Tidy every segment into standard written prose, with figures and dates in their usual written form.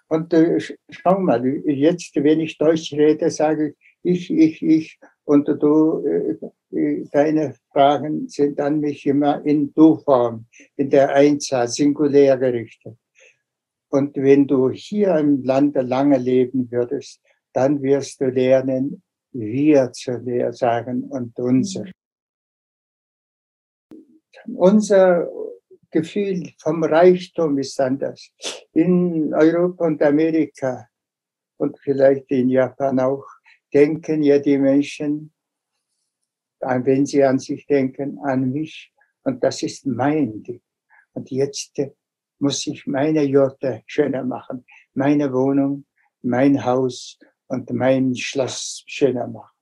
Und schau mal, jetzt, wenn ich Deutsch rede, sage ich. Und du, deine Fragen sind an mich immer in Du-Form, in der Einzahl, singulär gerichtet. Und wenn du hier im Lande lange leben würdest, dann wirst du lernen, wir zu sagen und unser. Unser Gefühl vom Reichtum ist anders. In Europa und Amerika und vielleicht in Japan auch, denken ja die Menschen, wenn sie an sich denken, an mich. Und das ist mein Ding. Und jetzt muss ich meine Jotte schöner machen, meine Wohnung, mein Haus und mein Schloss schöner machen.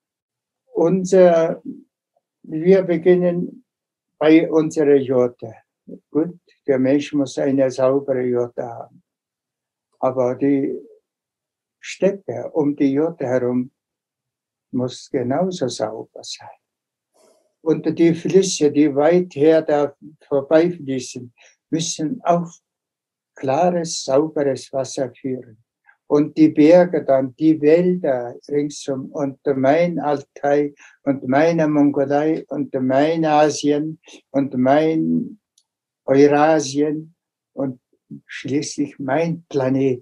Wir beginnen bei unserer Jotte. Gut, der Mensch muss eine saubere Jotte haben. Aber die Städte um die Jotte herum muss genauso sauber sein. Und die Flüsse, die weit her da vorbeifließen, müssen auch klares, sauberes Wasser führen. Und die Berge dann, die Wälder ringsum und mein Altai und meine Mongolei und mein Asien und mein Eurasien und schließlich mein Planet.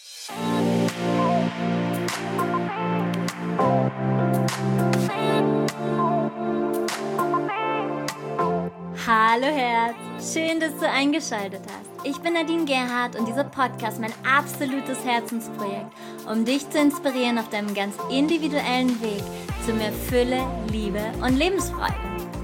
Hallo Herz, schön, dass du eingeschaltet hast. Ich bin Nadine Gerhardt und dieser Podcast ist mein absolutes Herzensprojekt, um dich zu inspirieren auf deinem ganz individuellen Weg zu mehr Fülle, Liebe und Lebensfreude.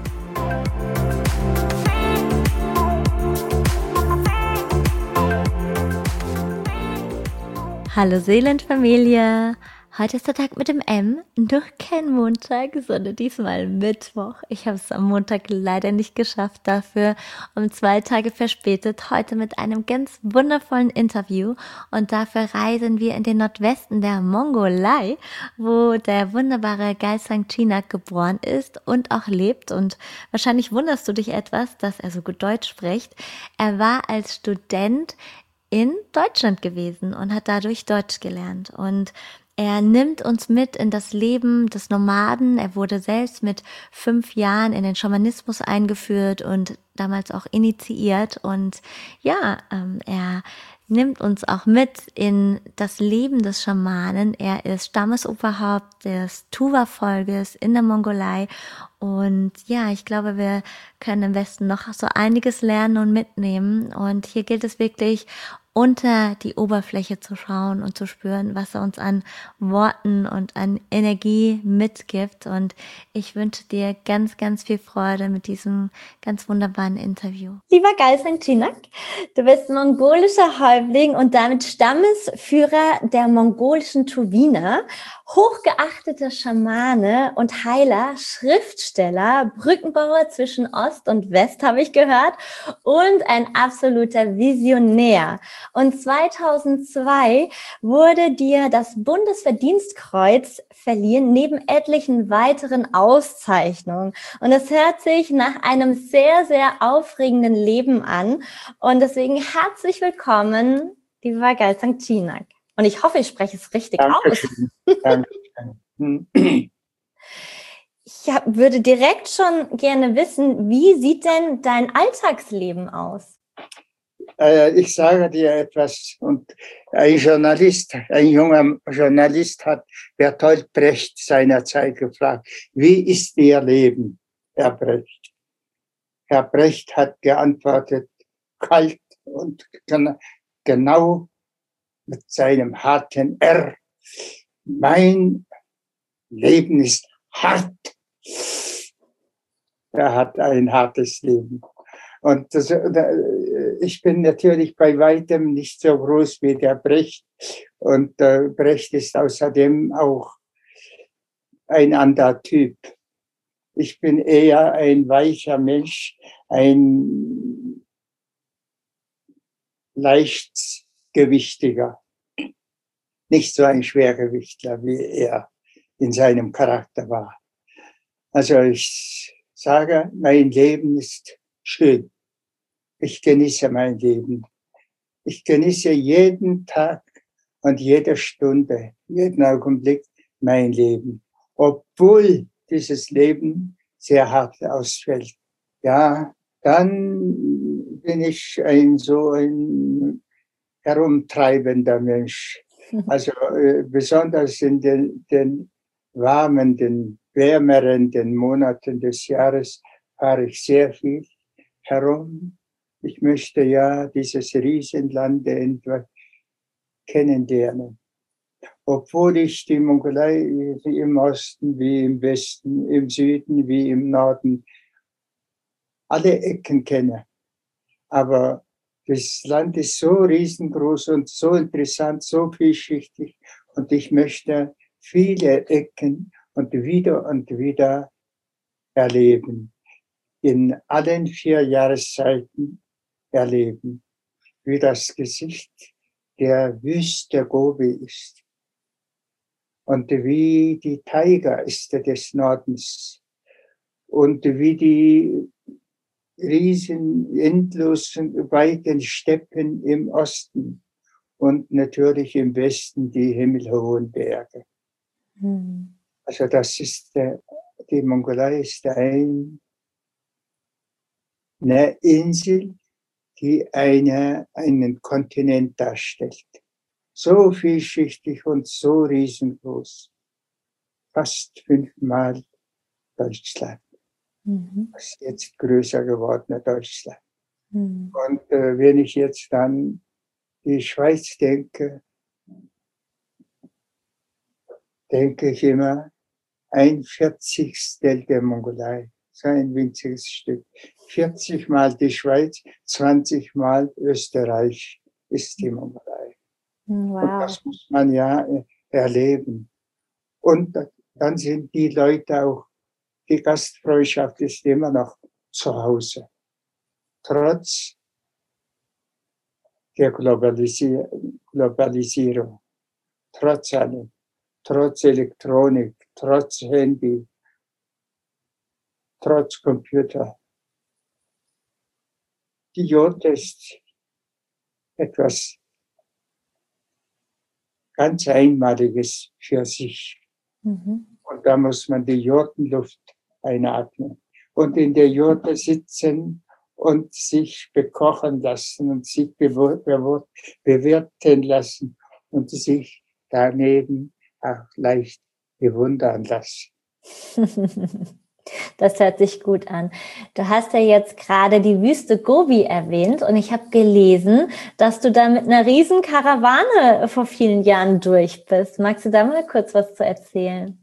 Hallo Seelenfamilie! Heute ist der Tag mit dem M, noch kein Montag, sondern diesmal Mittwoch. Ich habe es am Montag leider nicht geschafft, dafür um 2 Tage verspätet, heute mit einem ganz wundervollen Interview. Und dafür reisen wir in den Nordwesten der Mongolei, wo der wunderbare Galsang Chinak geboren ist und auch lebt. Und wahrscheinlich wunderst du dich etwas, dass er so gut Deutsch spricht. Er war als Student in Deutschland gewesen und hat dadurch Deutsch gelernt. Und er nimmt uns mit in das Leben des Nomaden. Er wurde selbst mit 5 Jahren in den Schamanismus eingeführt und damals auch initiiert. Und ja, er nimmt uns auch mit in das Leben des Schamanen. Er ist Stammesoberhaupt des Tuva-Volkes in der Mongolei. Und ja, ich glaube, wir können im Westen noch so einiges lernen und mitnehmen. Und hier gilt es wirklich, unter die Oberfläche zu schauen und zu spüren, was er uns an Worten und an Energie mitgibt. Und ich wünsche dir ganz, ganz viel Freude mit diesem ganz wunderbaren Interview. Lieber Galsang Chinak, du bist mongolischer Häuptling und damit Stammesführer der mongolischen Tuwiner, hochgeachteter Schamane und Heiler, Schriftsteller, Brückenbauer zwischen Ost und West, habe ich gehört, und ein absoluter Visionär. Und 2002 wurde dir das Bundesverdienstkreuz verliehen, neben etlichen weiteren Auszeichnungen. Und es hört sich nach einem sehr, sehr aufregenden Leben an. Und deswegen herzlich willkommen, lieber Galsang Chinak. Und ich hoffe, ich spreche es richtig aus. Dankeschön. Ich würde direkt schon gerne wissen, wie sieht denn dein Alltagsleben aus? Ich sage dir etwas, und ein junger Journalist hat Bertolt Brecht seinerzeit gefragt, wie ist Ihr Leben, Herr Brecht? Herr Brecht hat geantwortet, kalt und genau mit seinem harten R. Mein Leben ist hart. Er hat ein hartes Leben. Und ich bin natürlich bei weitem nicht so groß wie der Brecht. Und Brecht ist außerdem auch ein anderer Typ. Ich bin eher ein weicher Mensch, ein leichtgewichtiger. Nicht so ein Schwergewichtler, wie er in seinem Charakter war. Also ich sage, mein Leben ist schön. Ich genieße mein Leben. Ich genieße jeden Tag und jede Stunde, jeden Augenblick mein Leben, obwohl dieses Leben sehr hart ausfällt. Ja, dann bin ich so ein herumtreibender Mensch. Also besonders in den warmen, den wärmeren den Monaten des Jahres fahre ich sehr viel herum. Ich möchte ja dieses Riesenland kennenlernen. Obwohl ich die Mongolei wie im Osten, wie im Westen, im Süden, wie im Norden, alle Ecken kenne. Aber das Land ist so riesengroß und so interessant, so vielschichtig. Und ich möchte viele Ecken und wieder erleben. In allen 4 Jahreszeiten erleben, wie das Gesicht der Wüste Gobi ist und wie die Taiga-Äste des Nordens und wie die riesen, endlosen, weiten Steppen im Osten und natürlich im Westen die himmelhohen Berge. Also das ist die Mongolei ist eine Insel, die einen Kontinent darstellt. So vielschichtig und so riesengroß. Fast 5-mal Deutschland. Das ist jetzt größer gewordene Deutschland. Und wenn ich jetzt an die Schweiz denke, denke ich immer 1/40 der Mongolei. So ein winziges Stück. 40-mal die Schweiz, 20-mal Österreich ist die Mongolei. Wow. Und das muss man ja erleben. Und dann sind die Leute auch, die Gastfreundschaft ist immer noch zu Hause. Trotz der Globalisierung, trotz allem, trotz Elektronik, trotz Handy, trotz Computer. Die Jod ist etwas ganz Einmaliges für sich. Und da muss man die Jodenluft einatmen. Und in der Jode sitzen und sich bekochen lassen und sich bewirten lassen und sich daneben auch leicht bewundern lassen. Das hört sich gut an. Du hast ja jetzt gerade die Wüste Gobi erwähnt und ich habe gelesen, dass du da mit einer riesen Karawane vor vielen Jahren durch bist. Magst du da mal kurz was zu erzählen?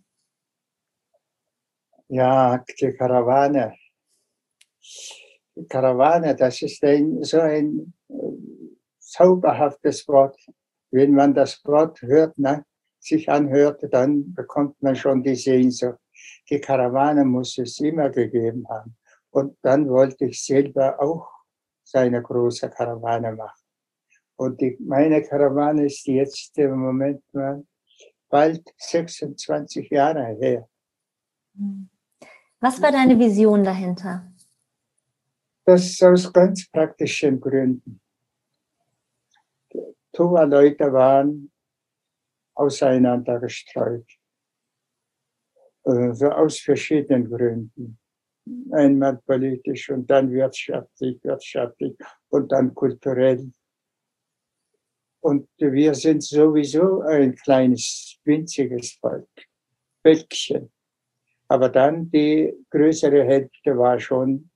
Ja, die Karawane. Die Karawane, das ist so ein zauberhaftes Wort. Wenn man das Wort hört, sich anhört, dann bekommt man schon die Sehnsucht. Die Karawane muss es immer gegeben haben. Und dann wollte ich selber auch so eine große Karawane machen. Und meine Karawane ist jetzt im Moment bald 26 Jahre her. Was war deine Vision dahinter? Das ist aus ganz praktischen Gründen. Tuva-Leute waren auseinandergestreut. Also aus verschiedenen Gründen. Einmal politisch und dann wirtschaftlich und dann kulturell. Und wir sind sowieso ein kleines, winziges Volk, Völkchen. Aber dann die größere Hälfte war schon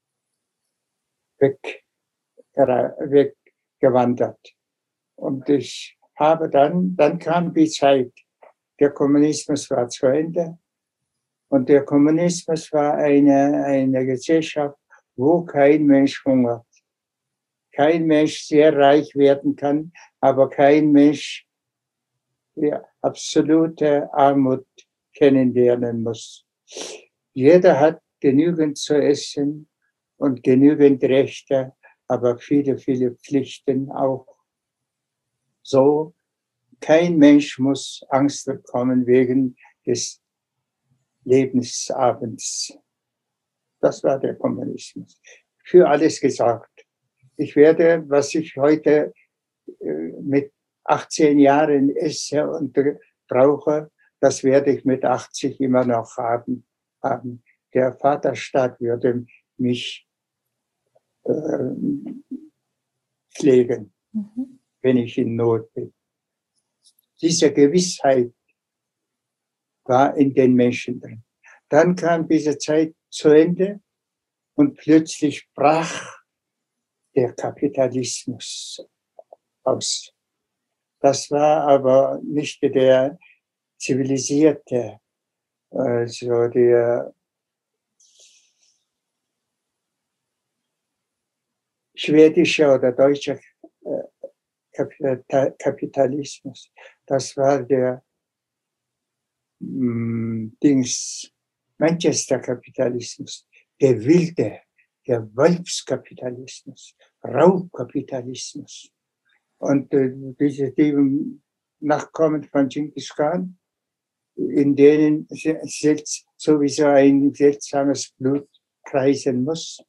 weggewandert. Und ich habe dann kam die Zeit. Der Kommunismus war zu Ende. Und der Kommunismus war eine Gesellschaft, wo kein Mensch hungert. Kein Mensch sehr reich werden kann, aber kein Mensch die absolute Armut kennenlernen muss. Jeder hat genügend zu essen und genügend Rechte, aber viele, viele Pflichten auch. So, kein Mensch muss Angst bekommen wegen des Lebensabends. Das war der Kommunismus. Für alles gesagt. Ich werde, was ich heute mit 18 Jahren esse und brauche, das werde ich mit 80 immer noch haben. Der Vaterstaat würde mich pflegen, wenn ich in Not bin. Diese Gewissheit war in den Menschen drin. Dann kam diese Zeit zu Ende und plötzlich brach der Kapitalismus aus. Das war aber nicht der zivilisierte, also der schwedische oder deutsche Kapitalismus. Das war der Manchester-Kapitalismus, der wilde, der Wolfskapitalismus, Raubkapitalismus. Und diese Nachkommen von Genghis Khan, in denen sowieso ein seltsames Blut kreisen muss,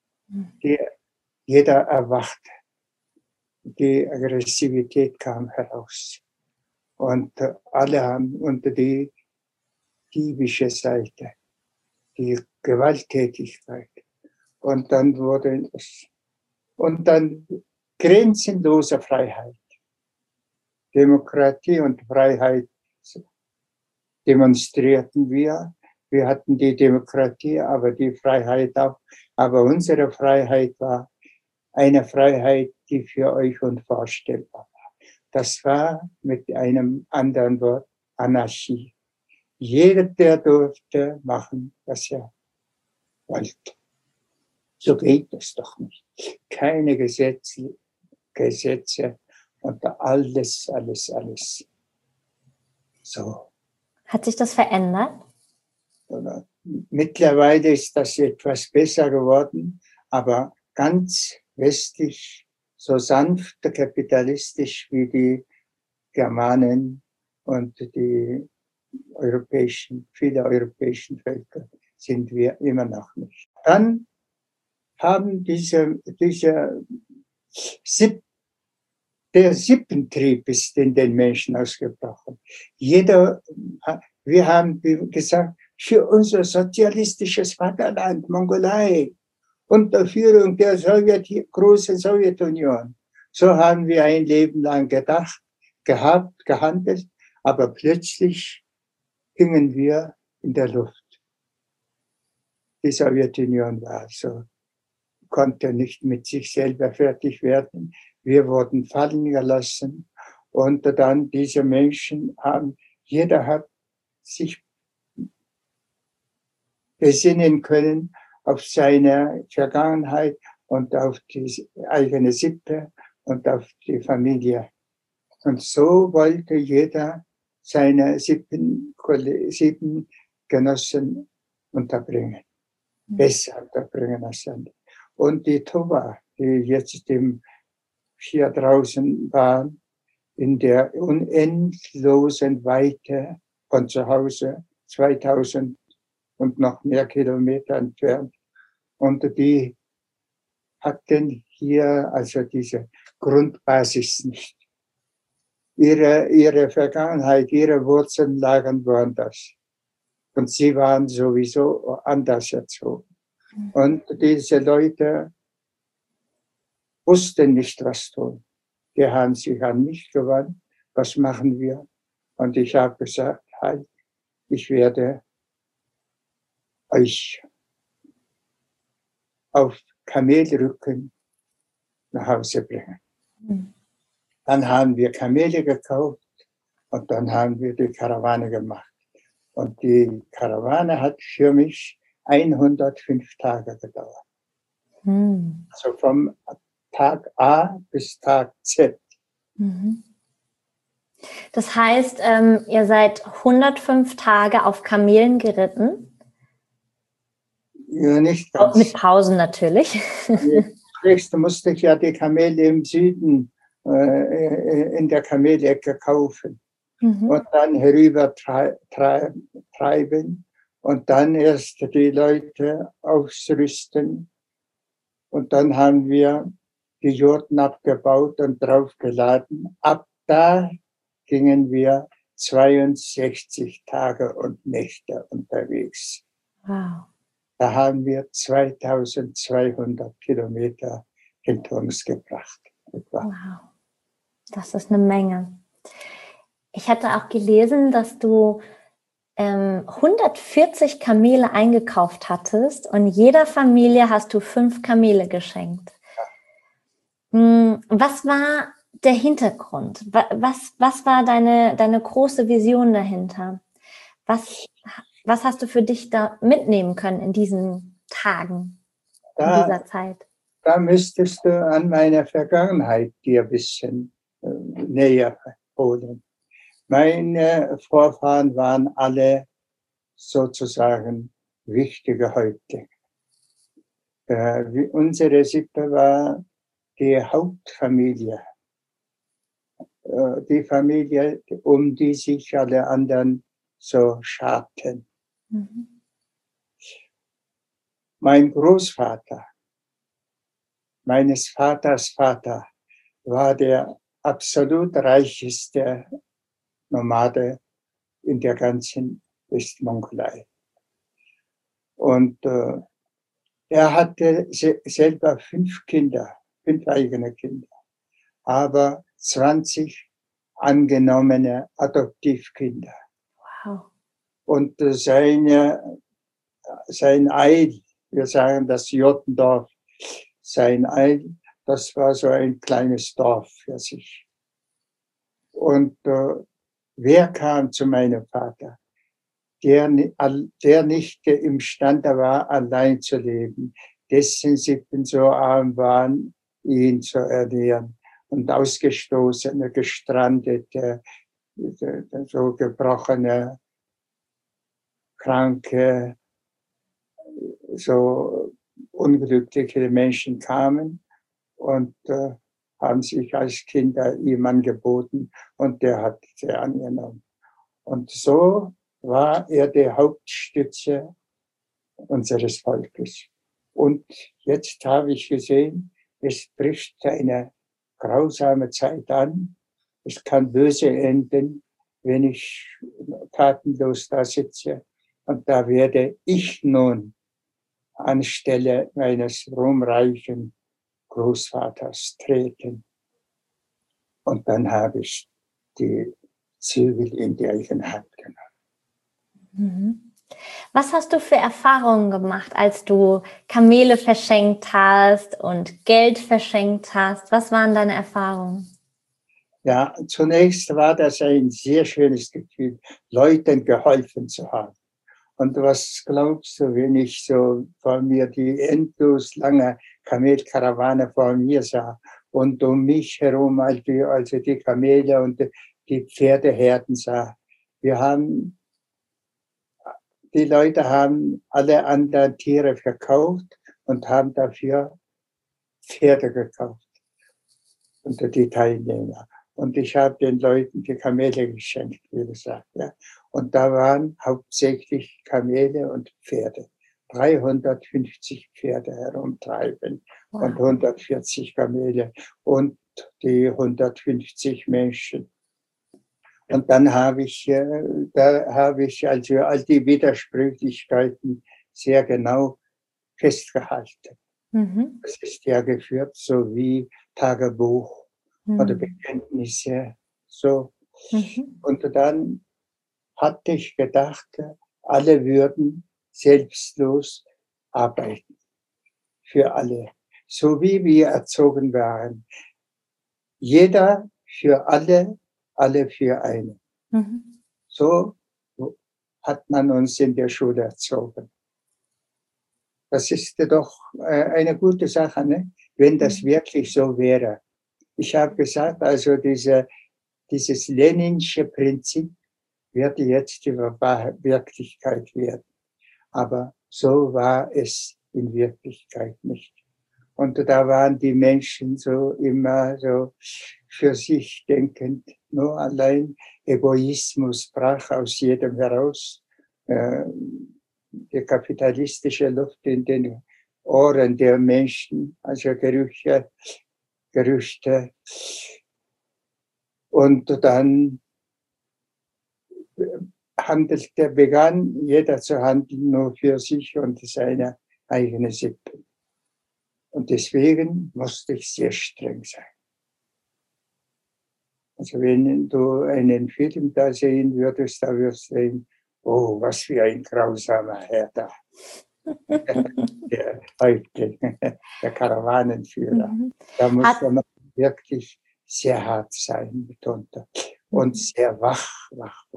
jeder erwachte. Die Aggressivität kam heraus. Und alle haben unter die diebische Seite, die Gewalttätigkeit. Und dann wurde es, und dann grenzenlose Freiheit. Demokratie und Freiheit demonstrierten wir. Wir hatten die Demokratie, aber die Freiheit auch. Aber unsere Freiheit war eine Freiheit, die für euch unvorstellbar war. Das war mit einem anderen Wort Anarchie. Jeder, der durfte machen, was er wollte. So geht es doch nicht. Keine Gesetze und alles. So. Hat sich das verändert? Mittlerweile ist das etwas besser geworden, aber ganz westlich, so sanft kapitalistisch wie die Germanen und die viele europäischen Völker sind wir immer noch nicht. Dann haben der Sippentrieb ist in den Menschen ausgebrochen. Wir haben gesagt, für unser sozialistisches Vaterland, Mongolei, unter Führung der großen Sowjetunion. So haben wir ein Leben lang gehandelt, aber plötzlich hingen wir in der Luft. Die Sowjetunion konnte nicht mit sich selber fertig werden. Wir wurden fallen gelassen und dann diese Menschen jeder hat sich besinnen können auf seine Vergangenheit und auf die eigene Sippe und auf die Familie. Und so wollte jeder seine sieben Genossen unterbringen, besser unterbringen als andere. Und die Toba, die jetzt hier draußen waren, in der unendlosen Weite von zu Hause, 2000 und noch mehr Kilometer entfernt. Und die hatten hier also diese Grundbasis nicht. Ihre Vergangenheit, ihre Wurzeln lagen woanders. Und sie waren sowieso anders erzogen. Und diese Leute wussten nicht, was tun. Die haben sich an mich gewandt. Was machen wir? Und ich habe gesagt, halt, ich werde euch auf Kamelrücken nach Hause bringen. Dann haben wir Kamele gekauft und dann haben wir die Karawane gemacht. Und die Karawane hat für mich 105 Tage gedauert. Also vom Tag A bis Tag Z. Das heißt, ihr seid 105 Tage auf Kamelen geritten? Ja, nicht ganz. Mit Pausen natürlich. Zunächst musste ich ja die Kamele im Süden in der Kamelecke kaufen und dann herüber treiben und dann erst die Leute ausrüsten. Und dann haben wir die Jurten abgebaut und draufgeladen. Ab da gingen wir 62 Tage und Nächte unterwegs. Wow. Da haben wir 2200 Kilometer hinter uns gebracht. Wow. Das ist eine Menge. Ich hatte auch gelesen, dass du 140 Kamele eingekauft hattest und jeder Familie hast du 5 Kamele geschenkt. Was war der Hintergrund? Was war deine große Vision dahinter? Was hast du für dich da mitnehmen können in diesen Tagen, in dieser Zeit? Da müsstest du an meine Vergangenheit dir ein bisschen näher holen. Meine Vorfahren waren alle sozusagen wichtige Häuptlinge. Unsere Sippe war die Hauptfamilie. Die Familie, um die sich alle anderen so scharten. Mhm. Mein Großvater, meines Vaters Vater, war der absolut reichste Nomade in der ganzen Westmongolei. Und er hatte selber 5 Kinder, 5 eigene Kinder, aber 20 angenommene Adoptivkinder. Wow. Und sein Eil, wir sagen das Jottendorf, sein Eil, das war so ein kleines Dorf für sich. Und wer kam zu meinem Vater? Der nicht imstande war, allein zu leben, dessen Sippen so arm waren, ihn zu ernähren. Und ausgestoßene, gestrandete, so gebrochene, kranke, so unglückliche Menschen kamen und haben sich als Kinder ihm angeboten und der hat sie angenommen. Und so war er die Hauptstütze unseres Volkes. Und jetzt habe ich gesehen, es bricht eine grausame Zeit an. Es kann böse enden, wenn ich tatenlos da sitze. Und da werde ich nun anstelle meines ruhmreichen Großvaters treten. Und dann habe ich die Zügel in die eigene Hand genommen. Mhm. Was hast du für Erfahrungen gemacht, als du Kamele verschenkt hast und Geld verschenkt hast? Was waren deine Erfahrungen? Ja, zunächst war das ein sehr schönes Gefühl, Leuten geholfen zu haben. Und was glaubst du, wenn ich so vor mir die endlos lange Kamelkarawane vor mir sah und um mich herum also die Kamele und die Pferdeherden sah? Die Leute haben alle anderen Tiere verkauft und haben dafür Pferde gekauft unter die Teilnehmer. Und ich habe den Leuten die Kamele geschenkt, wie gesagt. Ja. Und da waren hauptsächlich Kamele und Pferde. 350 Pferde herumtreiben. Wow. Und 140 Kamele und die 150 Menschen. Und dann habe ich also all die Widersprüchlichkeiten sehr genau festgehalten. Mhm. Das ist ja geführt, so wie Tagebuch oder Bekenntnisse. So. Mhm. Und dann hatte ich gedacht, alle würden selbstlos arbeiten. Für alle. So wie wir erzogen waren. Jeder für alle, alle für einen. Mhm. So hat man uns in der Schule erzogen. Das ist doch eine gute Sache, ne? Wenn das wirklich so wäre. Ich habe gesagt, also dieses Leninsche Prinzip wird jetzt die Wirklichkeit werden. Aber so war es in Wirklichkeit nicht. Und da waren die Menschen so immer so für sich denkend, nur allein Egoismus brach aus jedem heraus. Die kapitalistische Luft in den Ohren der Menschen, also Gerüchte. Und dann begann jeder zu handeln nur für sich und seine eigene Sippe. Und deswegen musste ich sehr streng sein. Also wenn du einen Film da sehen würdest, da wirst du sehen, oh, was für ein grausamer Herr da. Der Häuptling, der Karawanenführer. Da muss man wirklich sehr hart sein mitunter. Und sehr wach.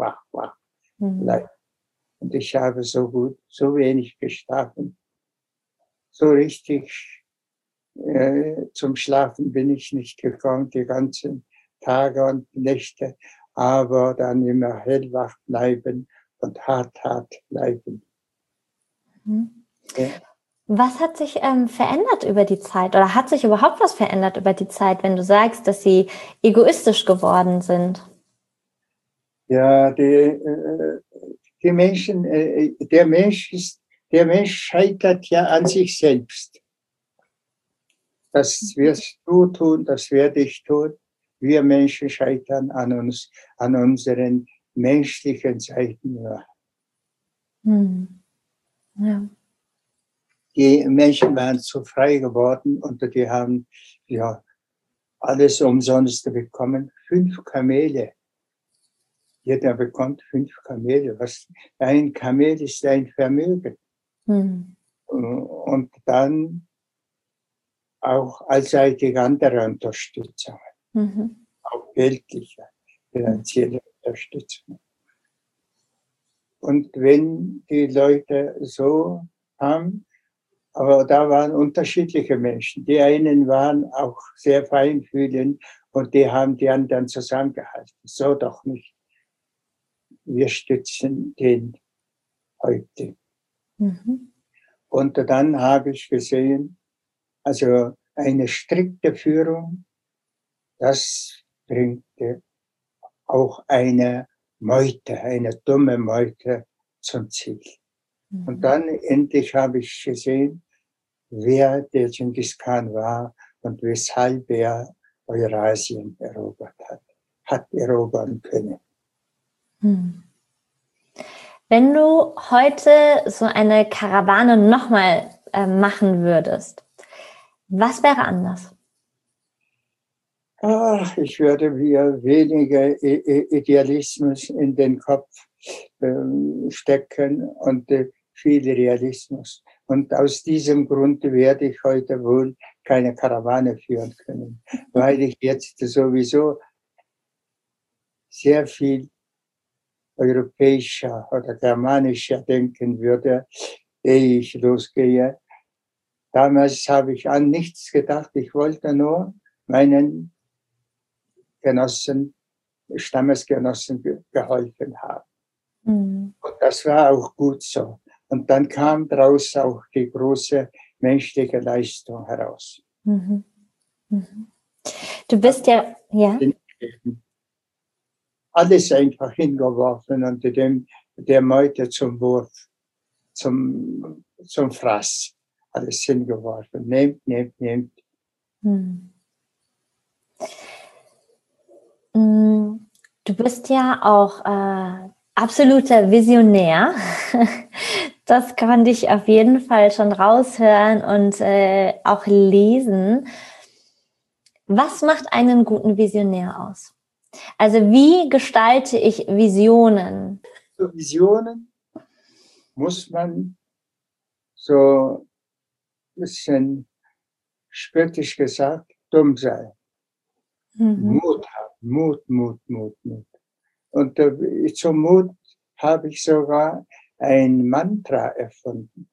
Und ich habe so wenig geschlafen. So richtig zum Schlafen bin ich nicht gekommen, die ganzen Tage und Nächte, aber dann immer hellwach bleiben und hart bleiben. Ja. Was hat sich verändert über die Zeit? Oder hat sich überhaupt was verändert über die Zeit, wenn du sagst, dass sie egoistisch geworden sind? Ja, die Menschen, der Mensch scheitert ja an sich selbst. Das wirst du tun, das werde ich tun. Wir Menschen scheitern an uns, an unseren menschlichen Seiten nur. Ja. Die Menschen waren zu frei geworden und die haben ja alles umsonst bekommen. 5 Kamele. Jeder bekommt 5 Kamele. Ein Kamel ist ein Vermögen. Und dann auch allseitig andere Unterstützung. Auch geldliche, finanzielle Unterstützung. Und wenn die Leute so haben, aber da waren unterschiedliche Menschen. Die einen waren auch sehr feinfühlend und die haben die anderen zusammengehalten. So doch nicht. Wir stützen den Häuptling. Und dann habe ich gesehen, also eine strikte Führung, das bringt auch eine Meute, eine dumme Meute zum Ziel. Und dann endlich habe ich gesehen, wer der Genghis Khan war und weshalb er Eurasien erobert hat erobern können. Wenn du heute so eine Karawane nochmal machen würdest, was wäre anders? Ach, ich würde mir weniger Idealismus in den Kopf stecken und viel Realismus. Und aus diesem Grund werde ich heute wohl keine Karawane führen können, weil ich jetzt sowieso sehr viel europäischer oder germanischer denken würde, ehe ich losgehe. Damals habe ich an nichts gedacht. Ich wollte nur meinen Genossen, Stammesgenossen geholfen haben. Und das war auch gut so. Und dann kam daraus auch die große menschliche Leistung heraus. Du bist ja. Alles einfach hingeworfen und der Meute zum Wurf, zum Fraß. Alles hingeworfen. Nehmt. Du bist ja auch absoluter Visionär. Das konnte ich auf jeden Fall schon raushören und auch lesen. Was macht einen guten Visionär aus? Also wie gestalte ich Visionen? Für Visionen muss man so ein bisschen spöttisch gesagt dumm sein. Mut haben. Mut. Und zum Mut habe ich sogar ein Mantra erfunden.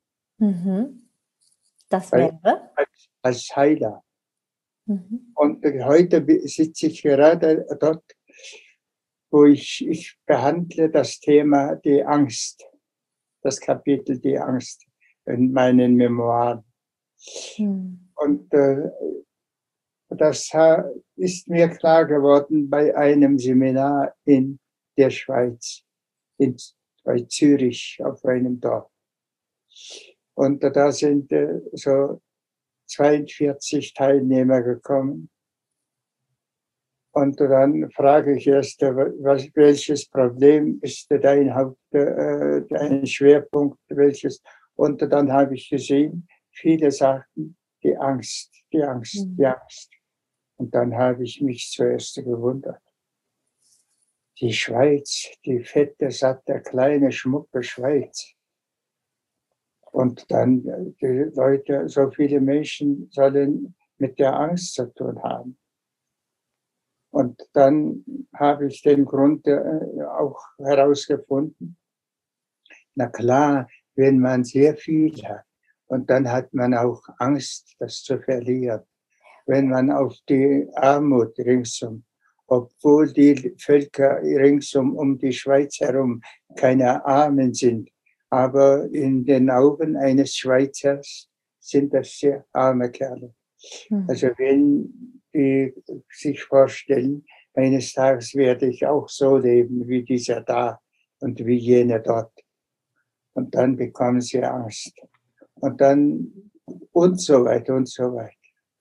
Das wäre? Als Heiler. Und heute sitze ich gerade dort, wo ich behandle das Thema die Angst, das Kapitel die Angst in meinen Memoiren. Und das ist mir klar geworden bei einem Seminar in der Schweiz, bei Zürich auf einem Dorf. Und da sind so 42 Teilnehmer gekommen. Und dann frage ich erst, welches Problem ist dein dein Schwerpunkt, welches? Und dann habe ich gesehen, viele sagten, die Angst, die Angst, die Angst. Und dann habe ich mich zuerst gewundert. Die Schweiz, die fette, satte, kleine, schmucke Schweiz. Und dann die Leute, so viele Menschen sollen mit der Angst zu tun haben. Und dann habe ich den Grund auch herausgefunden. Na klar, wenn man sehr viel hat und dann hat man auch Angst, das zu verlieren. Wenn man auf die Armut ringsum, obwohl die Völker ringsum um die Schweiz herum keine Armen sind, aber in den Augen eines Schweizers sind das sehr arme Kerle. Also wenn die sich vorstellen, eines Tages werde ich auch so leben wie dieser da und wie jener dort. Und dann bekommen sie Angst. Und dann und so weiter und so weiter.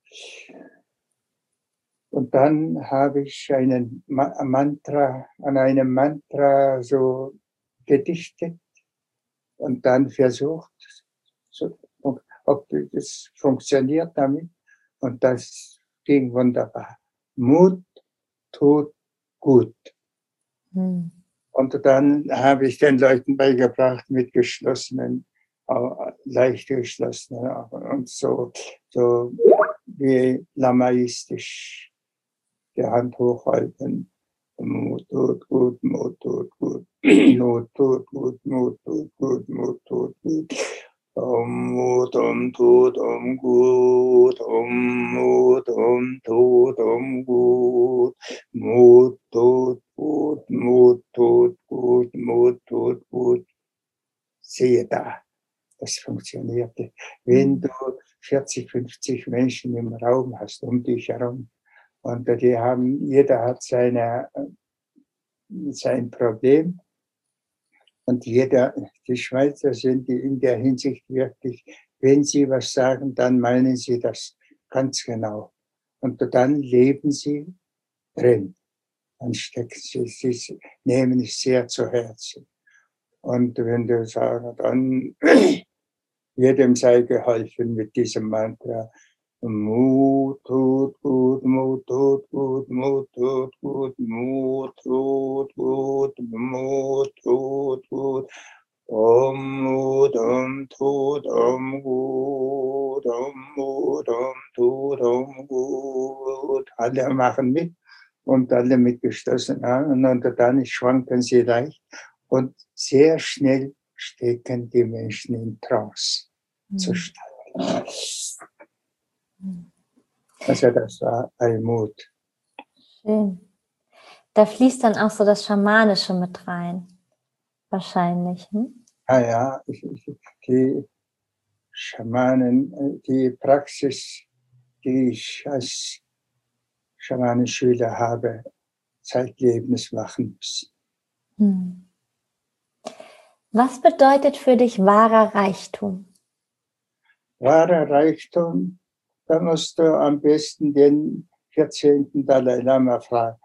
Und dann habe ich an einem Mantra so gedichtet und dann versucht, ob das funktioniert damit. Und das ging wunderbar. Mut tut gut. Und dann habe ich den Leuten beigebracht mit geschlossenen, leicht geschlossenen Augen und so wie lamaistisch die Hand hochhalten. Mut tut gut, Mut tut gut, Mut tut gut, Mut tut gut, Mut tut gut. Mut tut gut, Mut tut gut, Mut tut gut, Mut tut gut, Mut tut gut. Siehe da, das funktionierte. Wenn du 40, 50 Menschen im Raum hast, um dich herum, und jeder hat sein Problem, und die Schweizer sind in der Hinsicht wirklich, wenn sie was sagen, dann meinen sie das ganz genau. Und dann leben sie drin. Dann sie nehmen es sehr zu Herzen. Und wenn du sagst, dann jedem sei geholfen mit diesem Mantra. Mut tut gut, Mut tut gut, Mut tut gut, Mut tut gut, Mut tut gut. Mut tut gut, Mut tut gut. Alle machen mit und alle mit geschlossenen Augen und dann schwanken sie leicht und sehr schnell stecken die Menschen in Trance Zustand. Also das war Almut. Schön. Da fließt dann auch so das Schamanische mit rein. Wahrscheinlich. Ja, die Schamanen, die Praxis, die ich als Schamanenschüler habe, zeitlebens machen müssen. Was bedeutet für dich wahrer Reichtum? Wahrer Reichtum, da musst du am besten den 14. Dalai Lama fragen.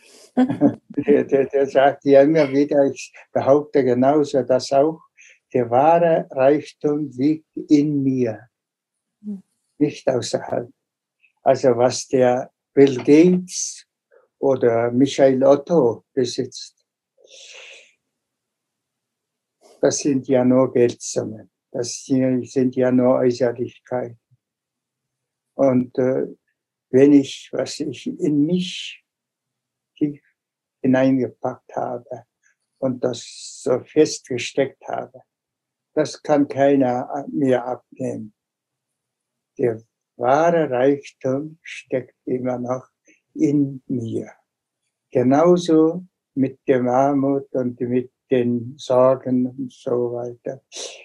Der sagt ja immer wieder, ich behaupte genauso das auch, der wahre Reichtum liegt in mir, nicht außerhalb. Also was der Bill Gates oder Michael Otto besitzt, das sind ja nur Geldsummen, das sind ja nur Äußerlichkeiten. Und was ich in mich tief hineingepackt habe und das so festgesteckt habe, das kann keiner mir abnehmen. Der wahre Reichtum steckt immer noch in mir. Genauso mit dem Armut und mit den Sorgen und so weiter.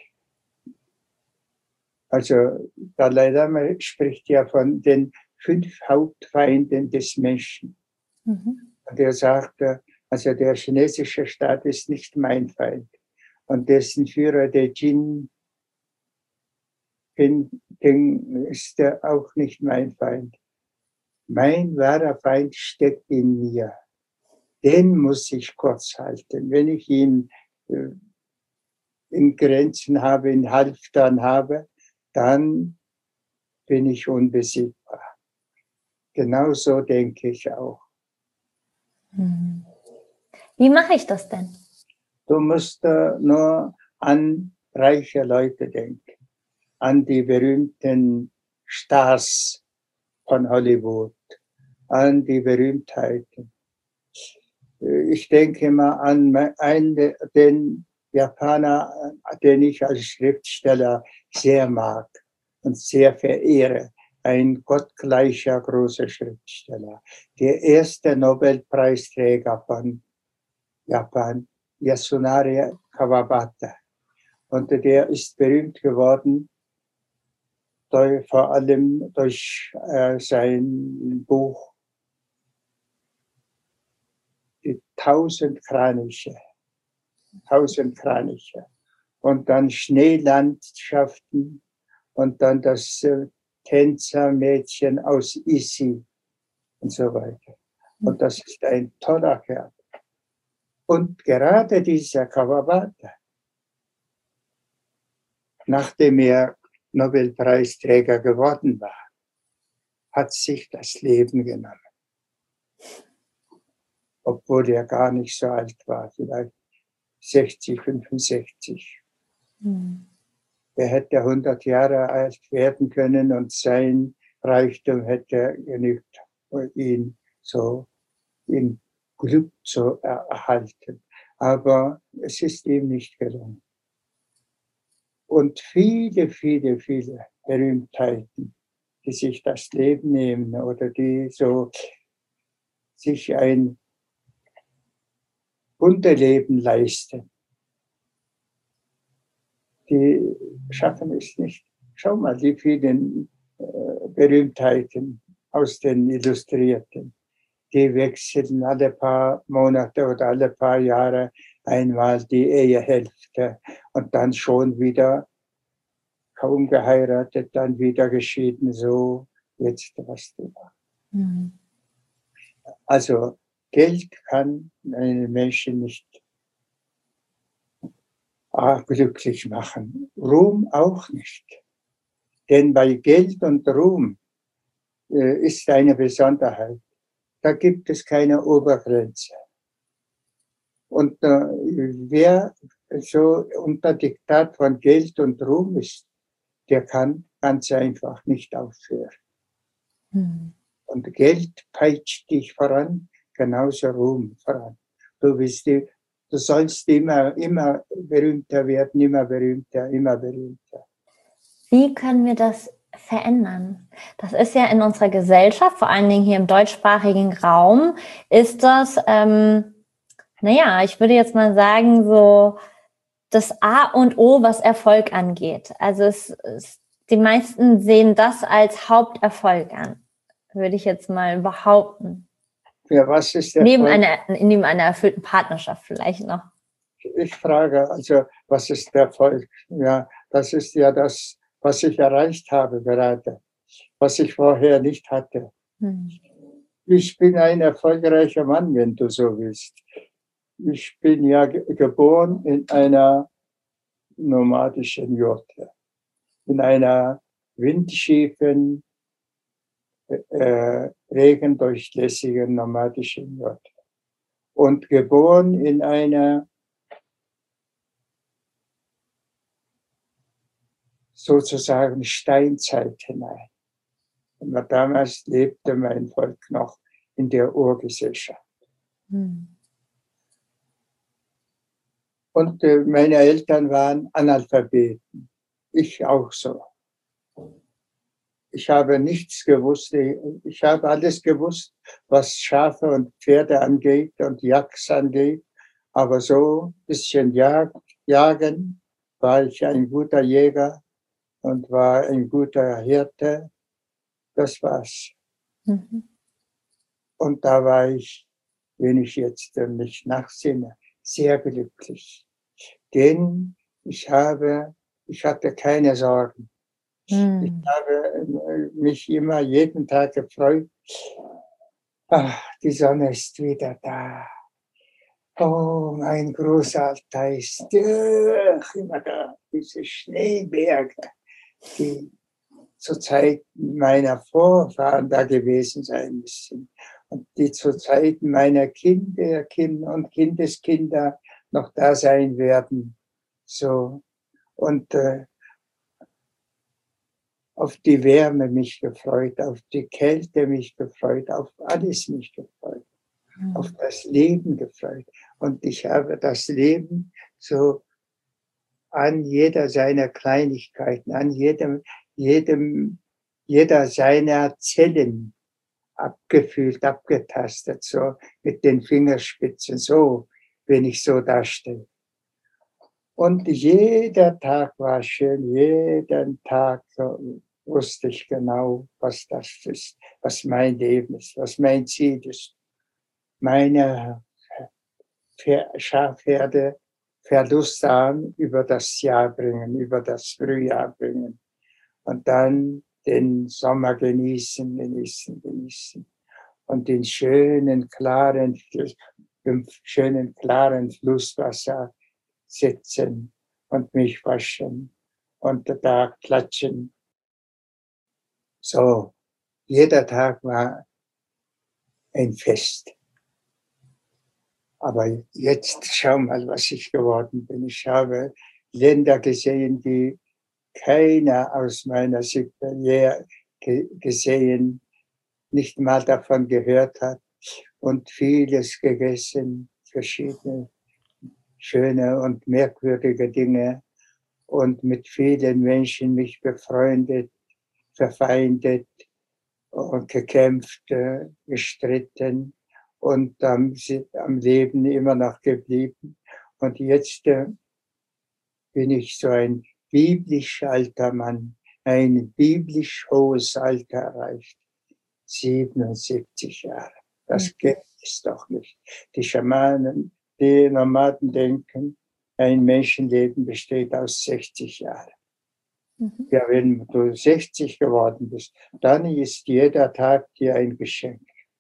Also Dalai Lama spricht ja von den 5 Hauptfeinden des Menschen. Und er sagt, also der chinesische Staat ist nicht mein Feind. Und dessen Führer, der Jin Ping, ist auch nicht mein Feind. Mein wahrer Feind steckt in mir. Den muss ich kurz halten. Wenn ich ihn in Grenzen habe, in Halftern habe, dann bin ich unbesiegbar. Genauso denke ich auch. Wie mache ich das denn? Du musst nur an reiche Leute denken, an die berühmten Stars von Hollywood, an die Berühmtheiten. Ich denke immer an den Japaner, den ich als Schriftsteller sehr mag und sehr verehre. Ein gottgleicher großer Schriftsteller. Der erste Nobelpreisträger von Japan, Yasunari Kawabata. Und der ist berühmt geworden, vor allem durch sein Buch Die 1000 Kraniche. Und dann Schneelandschaften und dann das Tänzermädchen aus Issy und so weiter. Und das ist ein toller Kerl. Und gerade dieser Kawabata, nachdem er Nobelpreisträger geworden war, hat sich das Leben genommen. Obwohl er gar nicht so alt war, vielleicht 60, 65. Er hätte 100 Jahre alt werden können und sein Reichtum hätte genügt, ihn so in Glück zu erhalten. Aber es ist ihm nicht gelungen. Und viele, viele, viele Berühmtheiten, die sich das Leben nehmen oder die so sich ein Unterleben leisten, die schaffen es nicht. Schau mal, die vielen Berühmtheiten aus den Illustrierten, die wechseln alle paar Monate oder alle paar Jahre einmal die Ehehälfte und dann schon wieder kaum geheiratet, dann wieder geschieden, so jetzt was du machst. Also Geld kann einen Menschen nicht glücklich machen. Ruhm auch nicht. Denn bei Geld und Ruhm ist eine Besonderheit. Da gibt es keine Obergrenze. Und wer so unter Diktat von Geld und Ruhm ist, der kann ganz einfach nicht aufhören. Und Geld peitscht dich voran, genauso Ruhm voran. Du sollst immer berühmter werden, immer berühmter, immer berühmter. Wie können wir das verändern? Das ist ja in unserer Gesellschaft, vor allen Dingen hier im deutschsprachigen Raum, ist das, ich würde jetzt mal sagen, so das A und O, was Erfolg angeht. Also die meisten sehen das als Haupterfolg an, würde ich jetzt mal behaupten. Ja, was ist neben einer erfüllten Partnerschaft vielleicht noch. Ich frage, also was ist der Erfolg? Ja, das ist ja das, was ich erreicht habe gerade, was ich vorher nicht hatte. Ich bin ein erfolgreicher Mann, wenn du so willst. Ich bin ja geboren in einer nomadischen Jurte, in einer windschiefen, regendurchlässigen nomadischen Jurte und geboren in einer sozusagen Steinzeit hinein. Und damals lebte mein Volk noch in der Urgesellschaft. Und meine Eltern waren Analphabeten. Ich auch so. Ich habe nichts gewusst. Ich habe alles gewusst, was Schafe und Pferde angeht und Jagd angeht. Aber so ein bisschen jagen war ich ein guter Jäger und war ein guter Hirte. Das war's. Und da war ich, wenn ich jetzt mich nachsinne, sehr glücklich. Denn ich hatte keine Sorgen. Ich habe mich immer jeden Tag gefreut. Ach, die Sonne ist wieder da. Oh, mein Großalter ist immer da. Diese Schneeberge, die zur Zeit meiner Vorfahren da gewesen sein müssen und die zu Zeiten meiner Kinder, Kinder und Kindeskinder noch da sein werden. So. Und auf die Wärme mich gefreut, auf die Kälte mich gefreut, auf alles mich gefreut, auf das Leben gefreut. Und ich habe das Leben so an jeder seiner Kleinigkeiten, an jeder seiner Zellen abgefühlt, abgetastet, so mit den Fingerspitzen, so, wenn ich so dastehe. Und jeder Tag war schön, jeden Tag wusste ich genau, was das ist, was mein Leben ist, was mein Ziel ist. Meine Schafherde Verluste an über das Jahr bringen, über das Frühjahr bringen. Und dann den Sommer genießen, genießen, genießen. Und den schönen, klaren Flusswasser sitzen und mich waschen und da klatschen. So, jeder Tag war ein Fest. Aber jetzt schau mal, was ich geworden bin. Ich habe Länder gesehen, die keiner aus meiner Sippe gesehen, nicht mal davon gehört hat und vieles gegessen, verschiedene schöne und merkwürdige Dinge und mit vielen Menschen mich befreundet, verfeindet und gekämpft, gestritten und am Leben immer noch geblieben. Und jetzt bin ich so ein biblisch alter Mann, ein biblisch hohes Alter erreicht. 77 Jahre. Das gibt es doch nicht. Die Schamanen, die Nomaden denken, ein Menschenleben besteht aus 60 Jahren. Ja, wenn du 60 geworden bist, dann ist jeder Tag dir ein Geschenk.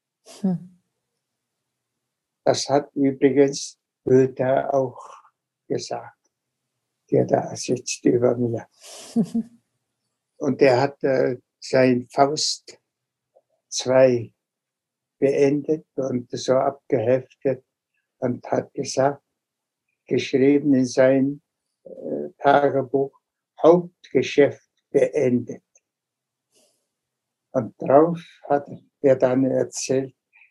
Das hat übrigens Goethe auch gesagt, der da sitzt über mir. Und der hat sein Faust 2 beendet und so abgeheftet und hat gesagt, geschrieben in sein Tagebuch, Hauptgeschäft beendet. Und drauf hat er dann erzählt,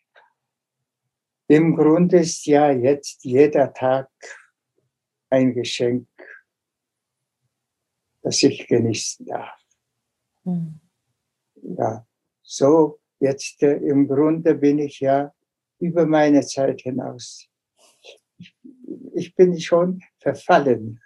im Grunde ist ja jetzt jeder Tag ein Geschenk, das ich genießen darf. Ja, so jetzt im Grunde bin ich ja über meine Zeit hinaus. Ich bin schon verfallen.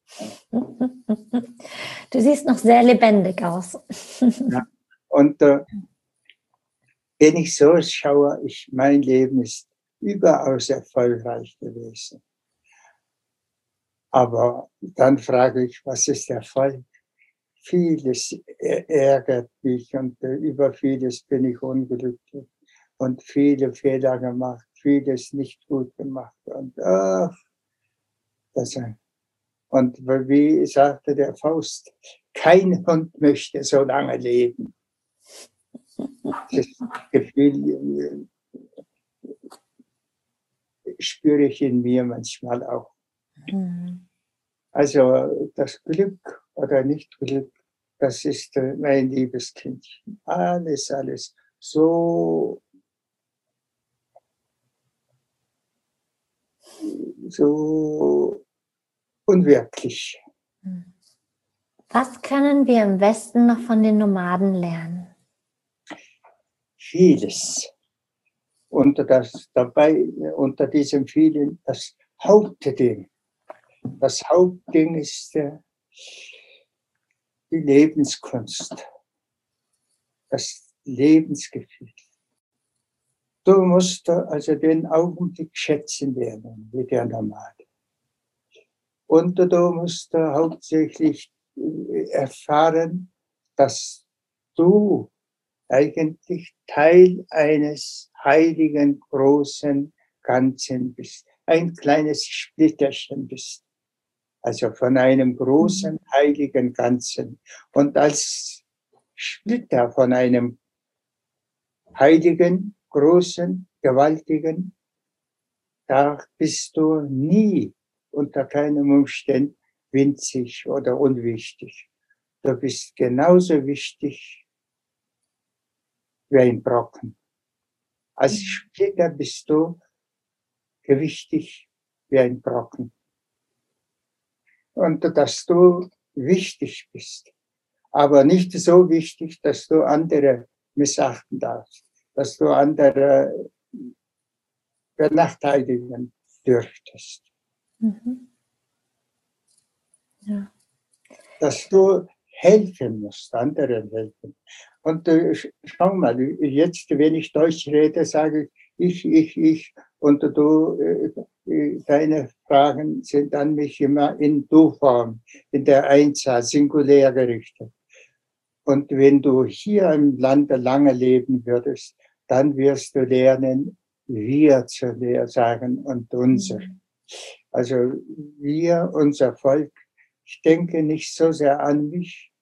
Du siehst noch sehr lebendig aus. Ja. Und wenn ich so schaue, mein Leben ist überaus erfolgreich gewesen. Aber dann frage ich, was ist Erfolg? Vieles ärgert mich und über vieles bin ich unglücklich und viele Fehler gemacht, vieles nicht gut gemacht. Und wie sagte der Faust, kein Hund möchte so lange leben. Das Gefühl spüre ich in mir manchmal auch. Also das Glück oder nicht Glück, das ist mein liebes Kindchen. Alles so unwirklich. Was können wir im Westen noch von den Nomaden lernen? Vieles. Unter diesem vielen, das Hauptding. Das Hauptding ist die Lebenskunst, das Lebensgefühl. Du musst also den Augenblick schätzen lernen, wie der Nomade. Und du musst hauptsächlich erfahren, dass du eigentlich Teil eines heiligen großen Ganzen bist, ein kleines Splitterchen bist, also von einem großen heiligen Ganzen. Und als Splitter von einem heiligen, großen, gewaltigen, da bist du nie unter keinem Umstand winzig oder unwichtig. Du bist genauso wichtig wie ein Brocken. Als Splitter bist du gewichtig wie ein Brocken. Und dass du wichtig bist, aber nicht so wichtig, dass du andere missachten darfst, dass du andere benachteiligen dürftest. Ja. Dass du helfen musst, anderen helfen. Und schau mal, jetzt, wenn ich Deutsch rede, sage ich, und du, deine Fragen sind an mich immer in Du-Form, in der Einzahl, singulär gerichtet. Und wenn du hier im Lande lange leben würdest, dann wirst du lernen, wir zu sagen und unser. Also wir, unser Volk. Ich denke nicht so sehr an mich.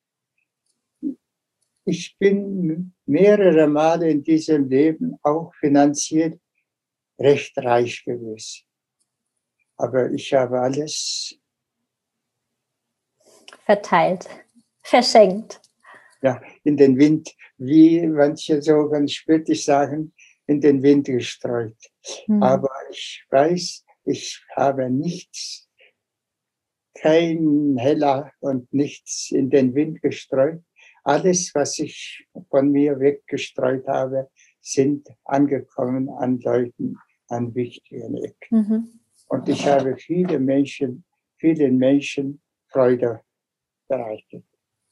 Ich bin mehrere Male in diesem Leben auch finanziell recht reich gewesen. Aber ich habe alles verteilt, verschenkt. Ja, in den Wind, wie manche so ganz spöttisch sagen, in den Wind gestreut. Aber ich weiß, ich habe nichts, kein Heller und nichts in den Wind gestreut. Alles, was ich von mir weggestreut habe, sind angekommen an Leuten, an wichtigen Ecken. Und ich habe vielen Menschen Freude bereitet.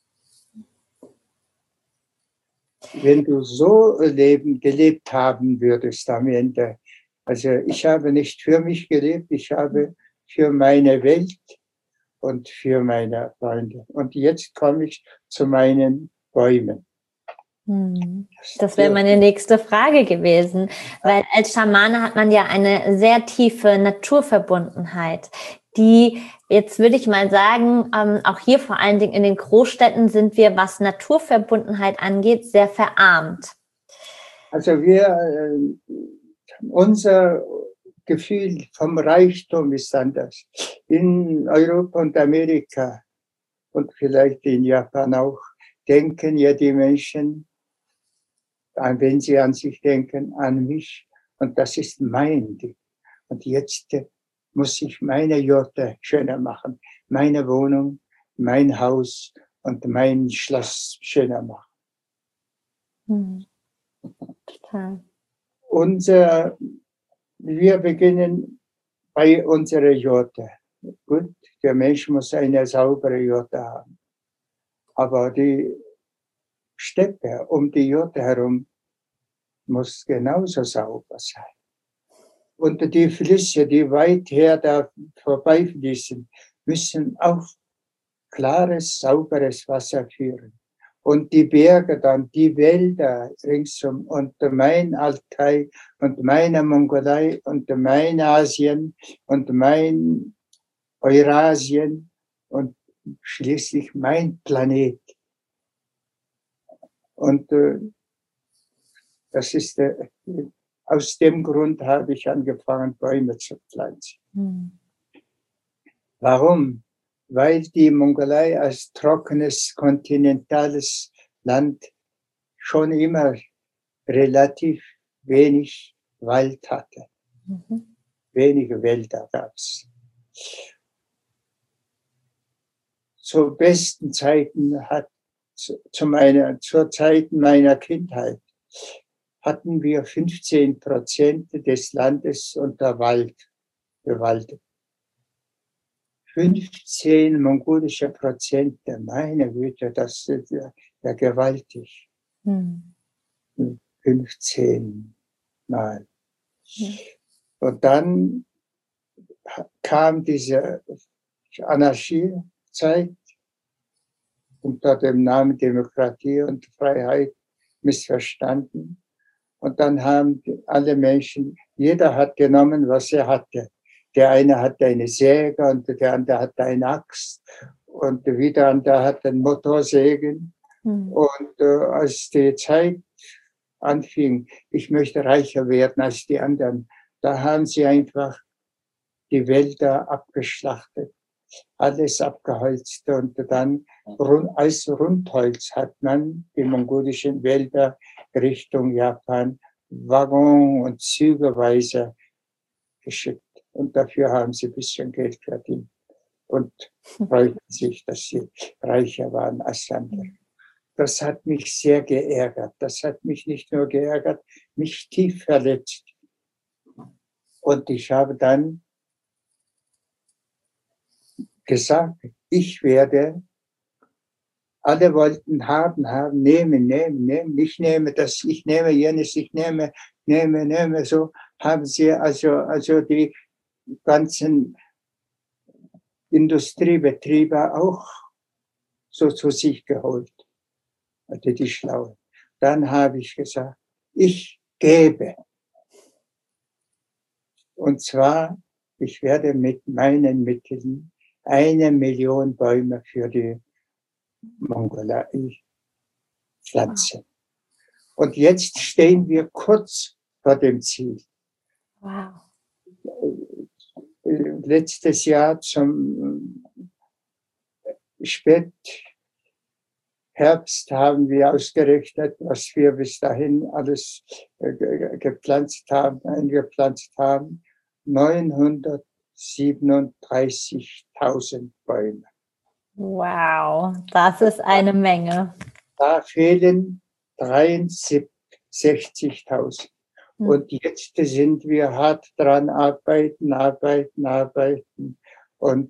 Wenn du so gelebt haben würdest am Ende, also ich habe nicht für mich gelebt, ich habe für meine Welt und für meine Freunde. Und jetzt komme ich zu meinen Bäumen. Das wäre meine nächste Frage gewesen, weil als Schamane hat man ja eine sehr tiefe Naturverbundenheit, die, jetzt würde ich mal sagen, auch hier vor allen Dingen in den Großstädten sind wir, was Naturverbundenheit angeht, sehr verarmt. Also unser Gefühl vom Reichtum ist anders. In Europa und Amerika und vielleicht in Japan auch, denken ja die Menschen, wenn sie an sich denken, an mich. Und das ist mein Ding. Und jetzt muss ich meine Jurte schöner machen, meine Wohnung, mein Haus und mein Schloss schöner machen. Total. Wir beginnen bei unserer Jurte. Gut, der Mensch muss eine saubere Jurte haben. Aber die Steppe um die Jurte herum muss genauso sauber sein. Und die Flüsse, die weit her da vorbeifließen, müssen auch klares, sauberes Wasser führen. Und die Berge dann, die Wälder ringsum und mein Altai und meine Mongolei und mein Asien und mein Eurasien und schließlich mein Planet. Und das ist aus dem Grund habe ich angefangen, Bäume zu pflanzen. Warum? Weil die Mongolei als trockenes, kontinentales Land schon immer relativ wenig Wald hatte. Wenige Wälder gab es. Zu besten Zeiten zur Zeit meiner Kindheit hatten wir 15% des Landes unter Wald bewaldet. 15 mongolische Prozente, meine Güte, das ist ja gewaltig. 15 Mal. Und dann kam diese Anarchiezeit unter dem Namen Demokratie und Freiheit missverstanden. Und dann haben alle Menschen, jeder hat genommen, was er hatte. Der eine hatte eine Säge und der andere hatte eine Axt und wieder andere hatte einen Motorsägen. Und als die Zeit anfing, ich möchte reicher werden als die anderen, da haben sie einfach die Wälder abgeschlachtet, alles abgeholzt und dann als Rundholz hat man die mongolischen Wälder Richtung Japan Waggon- und Zügeweise geschickt. Und dafür haben sie ein bisschen Geld verdient und freuten sich, dass sie reicher waren als andere. Das hat mich sehr geärgert. Das hat mich nicht nur geärgert, mich tief verletzt. Und ich habe dann gesagt, ich werde, alle wollten haben, nehmen. Ich nehme das, ich nehme jenes, ich nehme, so haben sie also die ganzen Industriebetriebe auch so zu sich geholt, also die Schlauen. Dann habe ich gesagt, ich gebe. Und zwar, ich werde mit meinen Mitteln 1 Million Bäume für die Mongolei pflanzen. Und jetzt stehen wir kurz vor dem Ziel. Wow. Letztes Jahr zum Spätherbst haben wir ausgerechnet, was wir bis dahin alles eingepflanzt haben. 937.000 Bäume. Wow, das ist eine Menge. Da fehlen 63.000. Und jetzt sind wir hart dran, arbeiten. Und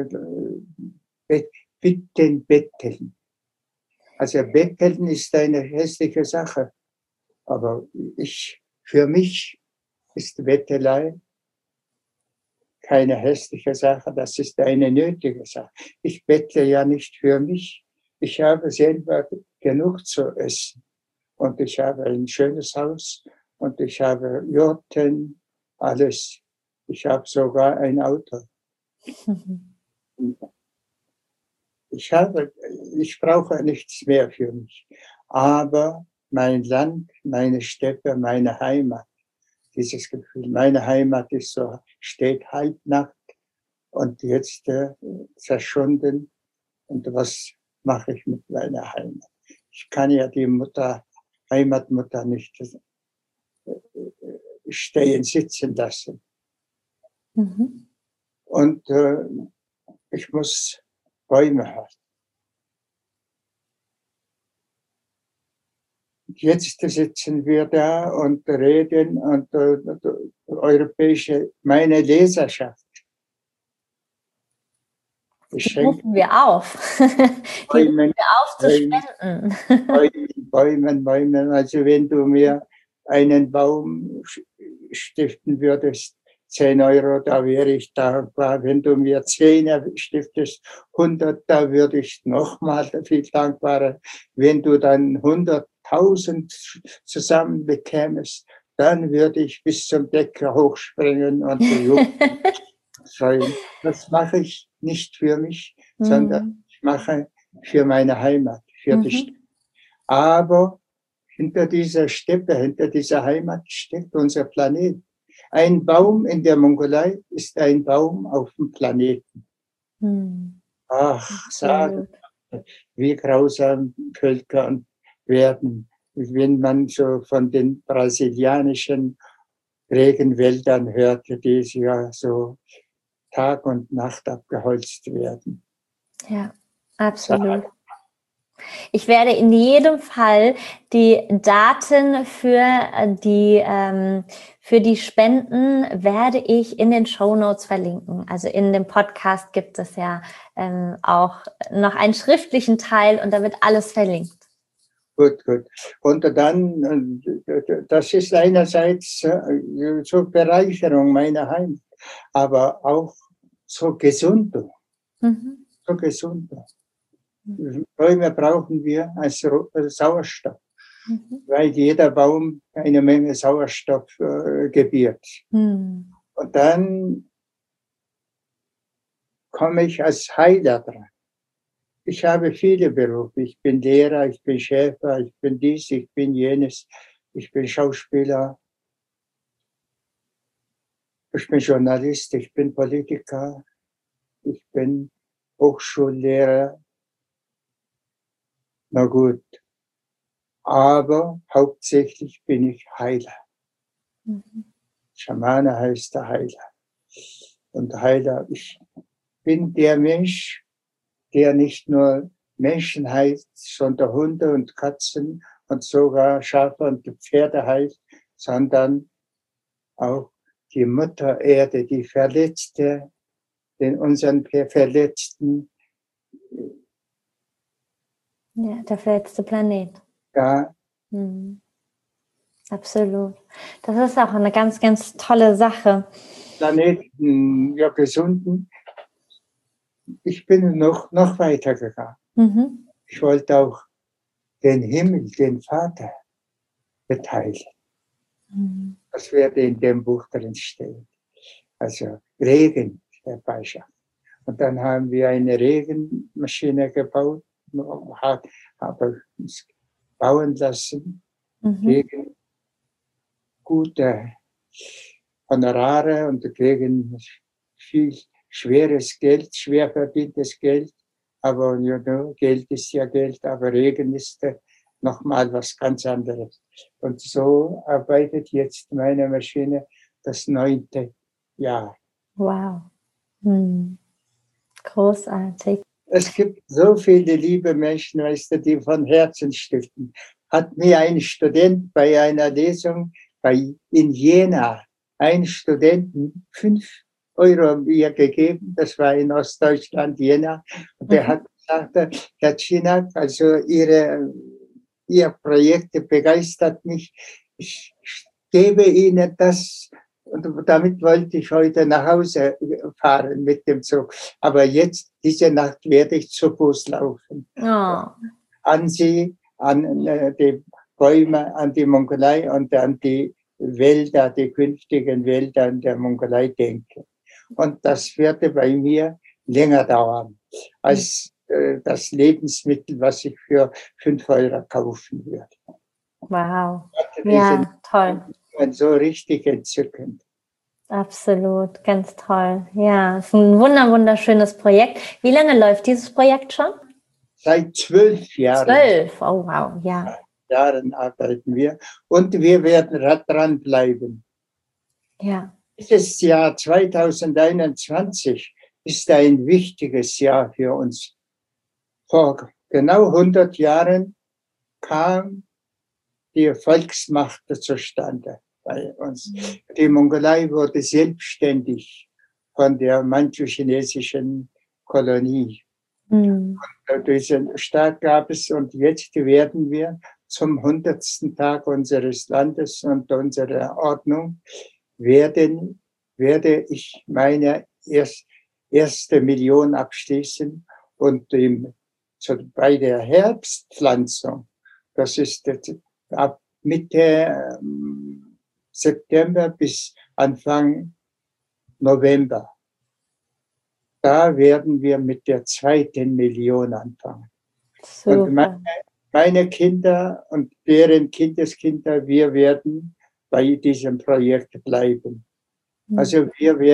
betteln. Also betteln ist eine hässliche Sache. Aber für mich ist Bettelei keine hässliche Sache, das ist eine nötige Sache. Ich bettle ja nicht für mich. Ich habe selber genug zu essen. Und ich habe ein schönes Haus und ich habe Jurten, alles. Ich habe sogar ein Auto. Ich brauche nichts mehr für mich. Aber mein Land, meine Steppe, meine Heimat, dieses Gefühl, meine Heimat ist so, steht halbnackt und jetzt zerschunden. Und was mache ich mit meiner Heimat? Ich kann ja die Heimatmutter nicht sitzen lassen. Und ich muss Bäume haben. Jetzt sitzen wir da und reden und meine Leserschaft. Die rufen wir auf. Die rufen wir auf zu spenden. Bäumen. Also wenn du mir einen Baum stiften würdest, 10 Euro, da wäre ich dankbar. Wenn du mir 10 stiftest, 100, da würde ich nochmal viel dankbarer. Wenn du dann 100.000 zusammen bekämest, dann würde ich bis zum Decke hochspringen und freuen. Das mache ich nicht für mich, sondern ich mache für meine Heimat, für die Steppe. Aber hinter dieser Steppe, hinter dieser Heimat steckt unser Planet. Ein Baum in der Mongolei ist ein Baum auf dem Planeten. Ach, sagen, wie grausam Völker werden, wenn man so von den brasilianischen Regenwäldern hörte, die ja so Tag und Nacht abgeholzt werden. Ja, absolut. Ich werde in jedem Fall die Daten für die Spenden werde ich in den Shownotes verlinken. Also in dem Podcast gibt es ja auch noch einen schriftlichen Teil und da wird alles verlinkt. Gut. Und dann, das ist einerseits zur Bereicherung meiner Heimat, aber auch zur Gesundung. Zur Gesundung. Bäume brauchen wir als Sauerstoff, Mhm. weil jeder Baum eine Menge Sauerstoff gebiert. Mhm. Und dann komme ich als Heiler dran. Ich habe viele Berufe. Ich bin Lehrer, ich bin Schäfer, ich bin dies, ich bin jenes, ich bin Schauspieler, ich bin Journalist, ich bin Politiker, ich bin Hochschullehrer. Na gut, aber hauptsächlich bin ich Heiler. Mhm. Schamane heißt der Heiler. Und Heiler, ich bin der Mensch, der nicht nur Menschen heilt, sondern Hunde und Katzen und sogar Schafe und Pferde heilt, sondern auch die Mutter Erde, die Verletzte, den unseren Verletzten, Ja, der verletzte Planet. ja, Mhm. Absolut. Das ist auch eine ganz, ganz tolle Sache. Planeten, ja, gesunden. Ich bin noch weiter gegangen. Mhm. Ich wollte auch den Himmel, den Vater beteiligen. Mhm. Das werde in dem Buch drin stehen. Also Regen herbeischafft. Und dann haben wir eine Regenmaschine gebaut, habe uns bauen lassen Mhm. gegen gute Honorare und gegen viel schweres Geld, schwer verdientes Geld. Aber you know, Geld ist ja Geld, aber Regen ist nochmal was ganz anderes. Und so arbeitet jetzt meine Maschine das 9. Jahr. Wow. Mhm. Großartig. Es gibt so viele liebe Menschen, weißt du, die von Herzen stiften. Hat mir ein Student bei einer Lesung in Jena, ein Studenten, 5 € mir gegeben, das war in Ostdeutschland, Jena, und der hat gesagt, Herr Czinak, also Ihr Projekt begeistert mich, ich gebe Ihnen das, und damit wollte ich heute nach Hause fahren mit dem Zug. Aber jetzt, diese Nacht, werde ich zu Fuß laufen. Oh. An Sie, an die Bäume, an die Mongolei und an die Wälder, die künftigen Wälder in der Mongolei denken. Und das würde bei mir länger dauern als das Lebensmittel, was ich für 5 € kaufen würde. Wow. Die sind Ja, toll. so richtig entzückend. Absolut, ganz toll. Ja, es ist ein wunderschönes Projekt. Wie lange läuft dieses Projekt schon? Seit 12 Jahren. 12, oh wow, ja. Jahren arbeiten wir und wir werden dranbleiben. Ja. Dieses Jahr 2021 ist ein wichtiges Jahr für uns. Vor genau 100 Jahren kam die Volksmacht zustande bei uns. Die Mongolei wurde selbstständig von der manchu-chinesischen Kolonie. Mhm. Diesen Staat gab es und jetzt werden wir zum 100. Tag unseres Landes und unserer Ordnung werde ich meine erste Million abschließen und bei der Herbstpflanzung, das ist ab Mitte September bis Anfang November, da werden wir mit der 2. Million anfangen. Super. Und meine Kinder und deren Kindeskinder, wir werden bei diesem Projekt bleiben. Also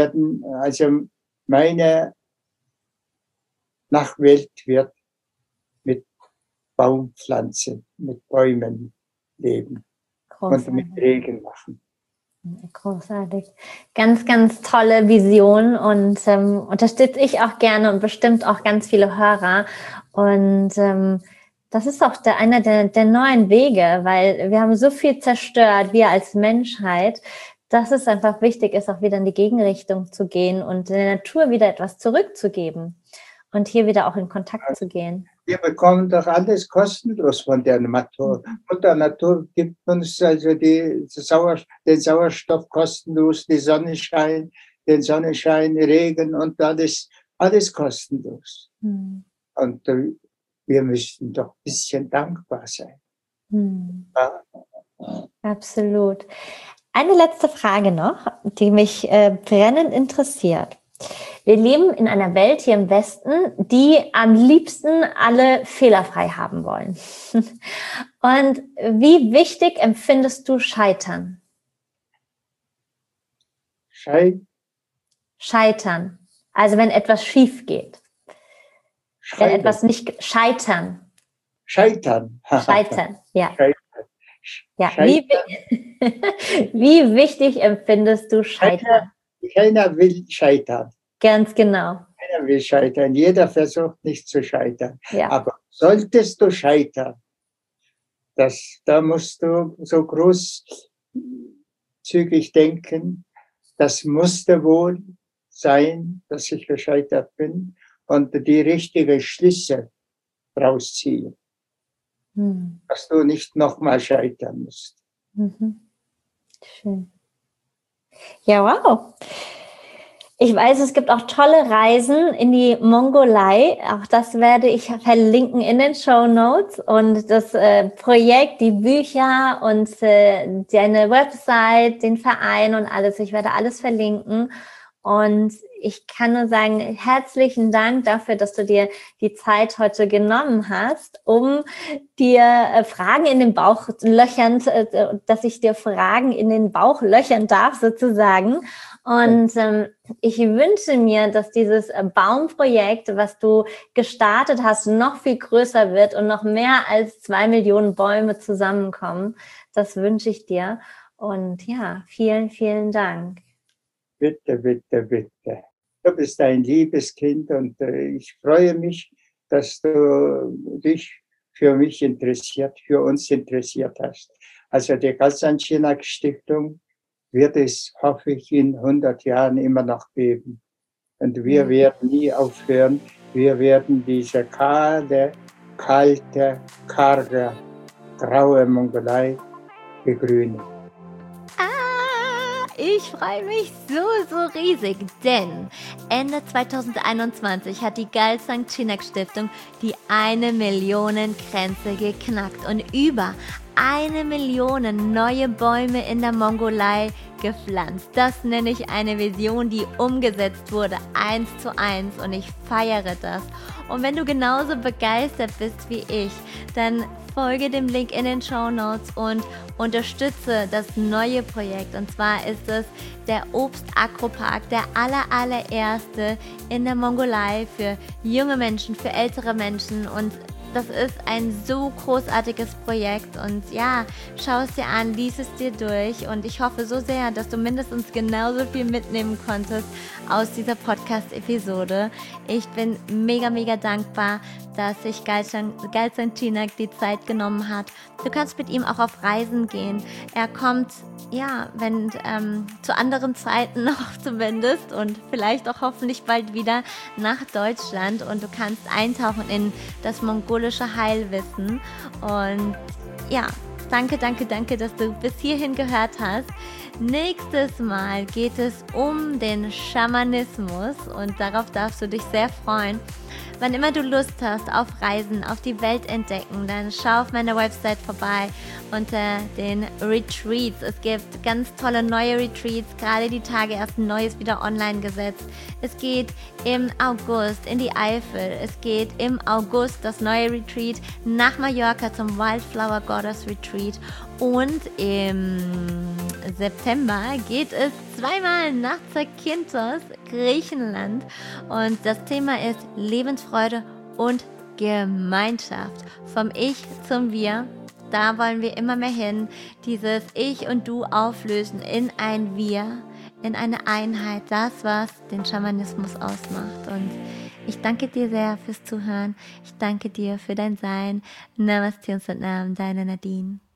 meine Nachwelt wird mit Baumpflanzen, mit Bäumen leben und mit Regen machen. Großartig. Ganz, ganz tolle Vision und unterstütze ich auch gerne und bestimmt auch ganz viele Hörer. Und das ist auch einer der neuen Wege, weil wir haben so viel zerstört, wir als Menschheit, dass es einfach wichtig ist, auch wieder in die Gegenrichtung zu gehen und der Natur wieder etwas zurückzugeben und hier wieder auch in Kontakt zu gehen. Wir bekommen doch alles kostenlos von der Natur. Mutter Natur gibt uns also den Sauerstoff kostenlos, den Sonnenschein, Regen und alles kostenlos. Und wir müssten doch ein bisschen dankbar sein. Ja. Absolut. Eine letzte Frage noch, die mich brennend interessiert. Wir leben in einer Welt hier im Westen, die am liebsten alle fehlerfrei haben wollen. Und wie wichtig empfindest du Scheitern? Scheitern. Also wenn etwas schief geht. Wenn etwas nicht scheitern. Scheitern. Scheitern, ja. Scheitern. Ja. Wie wichtig empfindest du Scheitern? Keiner will scheitern. Ganz genau. Keiner will scheitern. Jeder versucht nicht zu scheitern. Ja. Aber solltest du scheitern, da musst du so großzügig denken, das musste wohl sein, dass ich gescheitert bin und die richtigen Schlüsse rausziehen. Dass du nicht nochmal scheitern musst. Schön. Ja, wow. Ich weiß, es gibt auch tolle Reisen in die Mongolei. Auch das werde ich verlinken in den Shownotes. Und das Projekt, die Bücher und deine Website, den Verein und alles. Ich werde alles verlinken. Und ich kann nur sagen, herzlichen Dank dafür, dass du dir die Zeit heute genommen hast, um dir Fragen in den Bauch löchern, dass ich dir Fragen in den Bauch löchern darf sozusagen. Und ich wünsche mir, dass dieses Baumprojekt, was du gestartet hast, noch viel größer wird und noch mehr als 2 Millionen Bäume zusammenkommen. Das wünsche ich dir. Und ja, vielen, vielen Dank. Bitte, bitte, bitte. Du bist ein liebes Kind und ich freue mich, dass du dich für mich interessiert, für uns interessiert hast. Also die Ghazan Chinak Stiftung wird es, hoffe ich, in 100 Jahren immer noch geben. Und wir werden nie aufhören. Wir werden diese kahle, kalte, karge, graue Mongolei begrünen. Ich freue mich so riesig, denn Ende 2021 hat die Galsang Chinak Stiftung die 1 Millionen Grenze geknackt und über 1 Million neue Bäume in der Mongolei gepflanzt. Das nenne ich eine Vision, die umgesetzt wurde, 1:1, und ich feiere das. Und wenn du genauso begeistert bist wie ich, dann folge dem Link in den Shownotes und unterstütze das neue Projekt. Und zwar ist es der Obst-Agropark, der allererste in der Mongolei für junge Menschen, für ältere Menschen. Und das ist ein so großartiges Projekt und ja, schau es dir an, lies es dir durch und ich hoffe so sehr, dass du mindestens genauso viel mitnehmen konntest aus dieser Podcast-Episode. Ich bin mega dankbar, dass sich Galsang Chinak die Zeit genommen hat. Du kannst mit ihm auch auf Reisen gehen. Er kommt, ja, wenn zu anderen Zeiten noch zumindest und vielleicht auch hoffentlich bald wieder nach Deutschland und du kannst eintauchen in das mongolische Heilwissen. Und ja, danke, dass du bis hierhin gehört hast. Nächstes Mal geht es um den Schamanismus und darauf darfst du dich sehr freuen. Wann immer du Lust hast auf Reisen, auf die Welt entdecken, dann schau auf meiner Website vorbei unter den Retreats. Es gibt ganz tolle neue Retreats, gerade die Tage erst ein neues wieder online gesetzt. Es geht im August in die Eifel. Es geht im August das neue Retreat nach Mallorca zum Wildflower Goddess Retreat. Und im September geht es zweimal nach Zakynthos, Griechenland. Und das Thema ist Lebensfreude und Gemeinschaft. Vom Ich zum Wir. Da wollen wir immer mehr hin. Dieses Ich und Du auflösen in ein Wir, in eine Einheit. Das, was den Schamanismus ausmacht. Und ich danke dir sehr fürs Zuhören. Ich danke dir für dein Sein. Namaste und Satnam, deine Nadine.